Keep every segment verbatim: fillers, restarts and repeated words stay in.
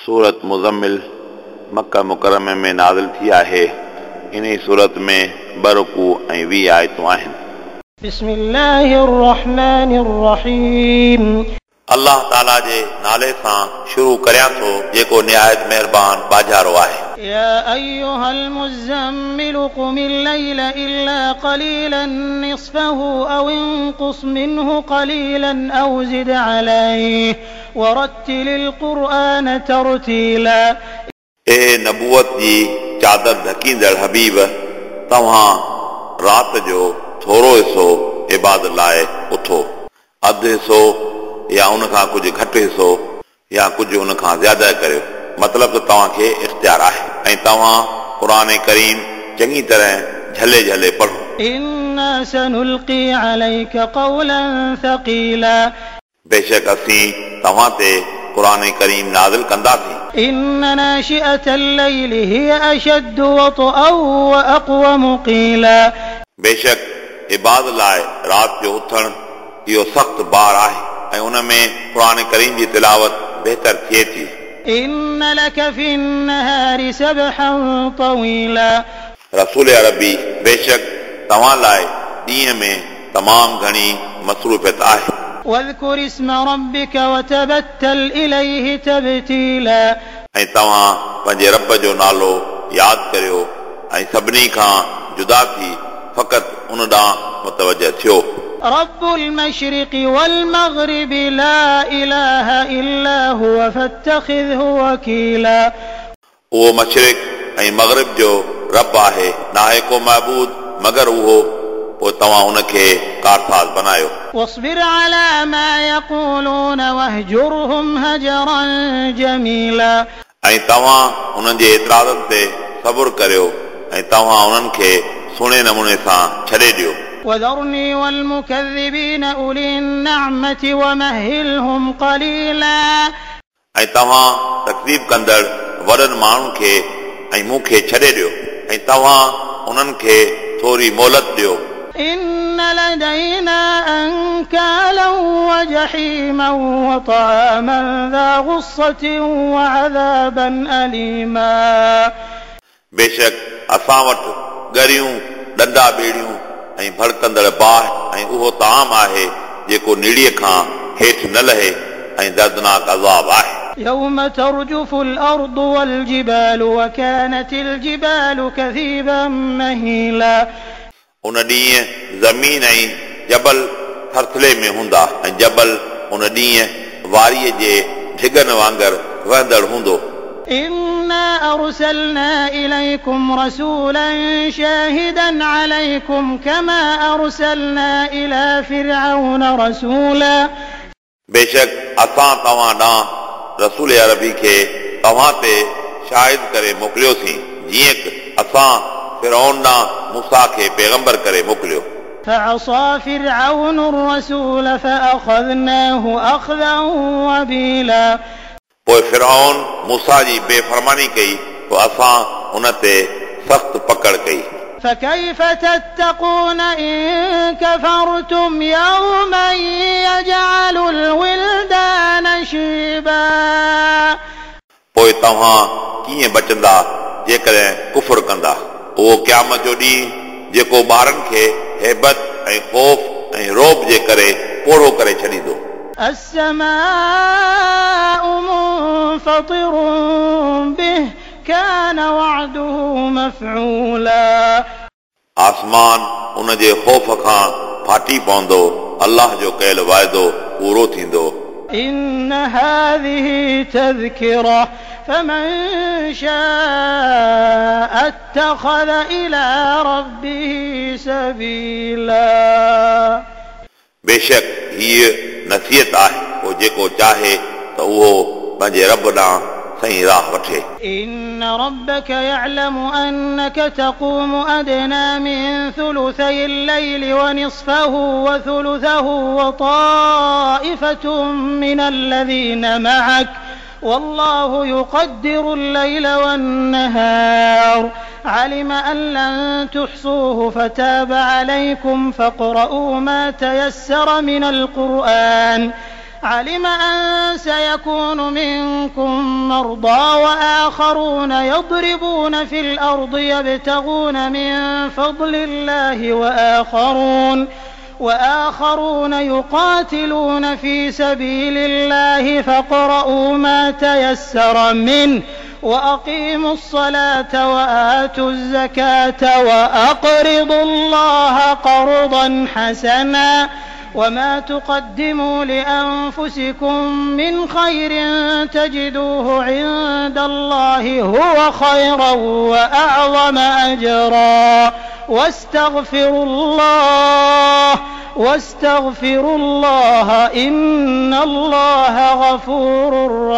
सूरत मुज़म्मिल मक्का मुकरमे में नाज़िल थी आहे। इन सूरत में ॿ रुकू ऐं वीह आयतूं आहिनि। बिस्मिल्लाहिर रहमानिर रहीम। अल्लाह ताला जे नाले सां शुरू करियां थो जेको निहायत महिरबान बाजारो आहे। या अय्युहल मुज़म्मिल क़ुमिल लैला इल्ला क़लीलन निस्फ़हु औ इंक़ुस मिन्हु क़लीलन औ ज़िद अलैहि वरत्तिलिल क़ुरआन तरतीला। ए नबूवत जी चादर ढकींदड़ हबीब, तव्हां रात जो थोरो हिसो इबादत लाइ उथो, अधु हिसो या उन खां कुझु घटि हिसो या कुझु उन खां ज़्यादा करियो। मतिलबु त तव्हांखे इख्तियार आहे ऐं तव्हां क़ुरान करीम चङी तरह झले झले पढ़ो। इन्ना सनुल्क़ी अलैका क़ौलन थक़ीला। बेशक असीं तव्हां ते क़ुरान करीम नाज़िल कंदासीं। इन्न नाशिअतल लैलि हिय अशद्दु वतअन व अक़वमु क़ीला। बेशक इबादत लाइ रात जो उथण इहो सख़्त बार आहे ऐं उन में क़ुरान करीम जी तिलावत बहितर थिए थी। इन्न लक फ़िन नहारि सबहन तवीला। रसूल अरबी, बेशक तव्हां लाइ ॾींहं में तमामु घणी मसरूफ़ियत आहे। वज़कुर इस्म रब्बिक वतबत्तल इलैहि तबतीला। ऐं तव्हां पंहिंजे रब जो नालो यादि करियो ऐं सभिनी खां जुदा थी फ़क़ति उन ॾांहुं मुतवजह थियो। रब्बुल मशरिक़ि वल मग़रिबि ला इलाहा इल्ला हुव फत्तख़िज़हु वकीला। उहो मशरिक़ ऐं मग़रिब जो रब आहे, नाहे को महबूद मगर उहो, पोइ तव्हां उनखे कारसाज़ बनायो। वस्बिर अला मा यक़ूलून वहजुरहुम हजरन जमीला। ऐं तव्हां उन्हनि जे एतिराज़नि ते सब्र करियो ऐं तव्हां उन्हनि खे सुहिणे नमूने सां छॾे ॾियो। वज़रनी वल मुकज़्ज़िबीन उलिन निअमति वमहिलहुम क़लीला। ऐं तव्हां तकज़ीब कंदड़ वॾनि माण्हुनि खे ऐं मूंखे छॾे ॾियो ऐं तव्हां उन्हनि खे थोरी मोहलत ॾियो। इन्न लदैना अंकालन व जहीमन व तआमन ज़ा गुस्सतिन व अज़ाबन अलीमा। बेशक असां वटि ॻरियूं, ॾंडा ॿेड़ियूं ऐं भड़कंदड़ बाहि ऐं उहो ताम आहे जेको निड़ीअ खां हेठि न लहे ऐं दर्दनाक अज़ाब आहे। यौम तर्जुफुल अर्दु वल जिबालु व कानतिल जिबालु कसीबन महीला। उन ॾींहुं ज़मीन ऐं जबल थरथले में हूंदा ऐं जबल उन ॾींहुं वारीअ जे ढिगनि वांगुरु वहंदड़ हूंदो। इन्ना अरसलना इलैकुम रसूलन शाहिदन अलैकुम कमा अरसलना इला फिरऔन रसूला। बेशक असां तव्हां ॾांहुं रसूल अरबी खे तव्हां ते शाहिद करे मोकिलियोसीं, जीअं असां फिरऔन ॾांहुं मूसा खे पैगंबर करे मोकिलियो। فعصى فرعون الرسول فأخذناه أخذا وبيلا। पोइ फिरऔन मूसा जी बेफ़रमानी कई तो असां उन ते सख़्त पकड़ कई। فكيف تتقون إن كفرتم يوما يجعل الولدان شيبا। पोइ तव्हां कीअं बचंदा जेकॾहिं कुफ़र कंदा। उहो क़यामत जो ॾींहुं जेको ॿारनि खे हैबत ऐं ख़ौफ़ ऐं रौब जे करे पोढ़ो करे छॾींदो। السماء منفطر به كان وعده مفعولا। आसमान उन जे ख़ौफ़ खां फाटी पवंदो, अल्लाह जो कयल वाइदो पूरो थींदो। إن هذه تذكرة فمن شاء اتخذ إلى ربه سبيلا। बेशक हीअ नसीहत आहे, पोइ जेको चाहे त उहो पंहिंजे रब ॾांहुं सही राह वठे। إن ربك يعلم أنك تقوم أدنى من ثلثي الليل ونصفه وثلثه وطائفة من الذين معك والله يقدر الليل والنهار علم أن لن تحصوه فتاب عليكم فاقرؤوا ما تيسر من القرآن علم أن سيكون منكم مرضى وآخرون يضربون في الأرض يبتغون من فضل الله وآخرون وآخرون يقاتلون في سبيل الله فاقرؤوا ما تيسر منه وأقيموا الصلاة وآتوا الزكاة وأقرضوا الله قرضا حسنا وما تقدموا لأنفسكم من خير تجدوه عند الله هو خيرا وأعظم أجرا واستغفروا الله واستغفروا الله إن الله غفور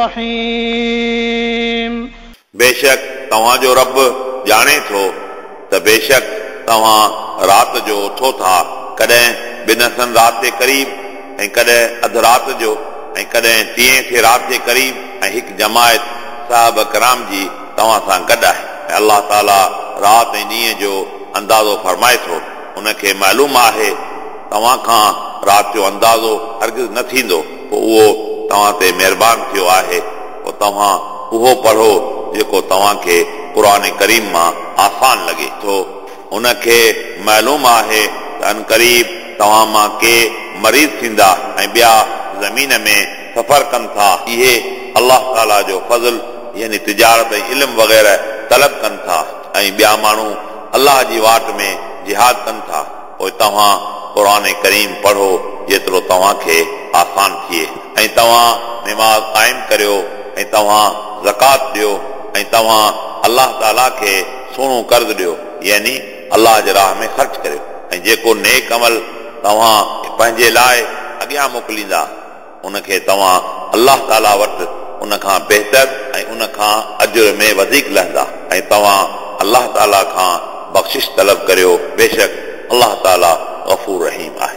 رحيم बेशक तव्हांजो रब ॼाणे थो त बेशक तव्हां राति जो उथो था कॾहिं बिनसन राति जे क़रीब ऐं कॾहिं अधु राति जो ऐं कॾहिं टीह थे राति जे क़रीब ऐं हिकु जमायत साहब कराम जी तव्हां सां गॾु आहे ऐं अलाह ताला राति ऐं ॾींहं जो अंदाज़ो फरमाए थो उनखे मालूम आहे तव्हां खां राति जो अंदाज़ो हरगिज़ न थींदो पोइ उहो तव्हां ते महिरबान थियो आहे पोइ तव्हां उहो पढ़ो जेको तव्हांखे क़ुर करीम मां आसान लॻे थो उनखे मालूम आहे त अन क़रीब तव्हां मां के मरीज़ थींदा ऐं ॿिया ज़मीन में सफ़र कनि था इहे अलाह ताला जो फज़ल यानी तिजारत ऐं इल्म वग़ैरह तलब कनि था ऐं ॿिया माण्हू अलाह जी वाट में जिहाद कनि था पोइ तव्हां क़ुर करीम पढ़ो जेतिरो तव्हांखे आसान थिए ऐं तव्हां निमाज़ क़ाइमु करियो ऐं तव्हां ज़कात ॾियो ऐं तव्हां अलाह ताला खे सुहिणो कर्ज़ ॾियो यानी अलाह जे राह में ख़र्च करियो ऐं जेको नेक अमल तव्हां पंहिंजे लाइ अॻियां मोकिलींदा उनखे तव्हां अलाह ताला वटि उनखां बहितर ऐं उनखां अजुर में वधीक लहंदा ऐं तव्हां अलाह ताला खां बख़्शिश तलब करियो बेशक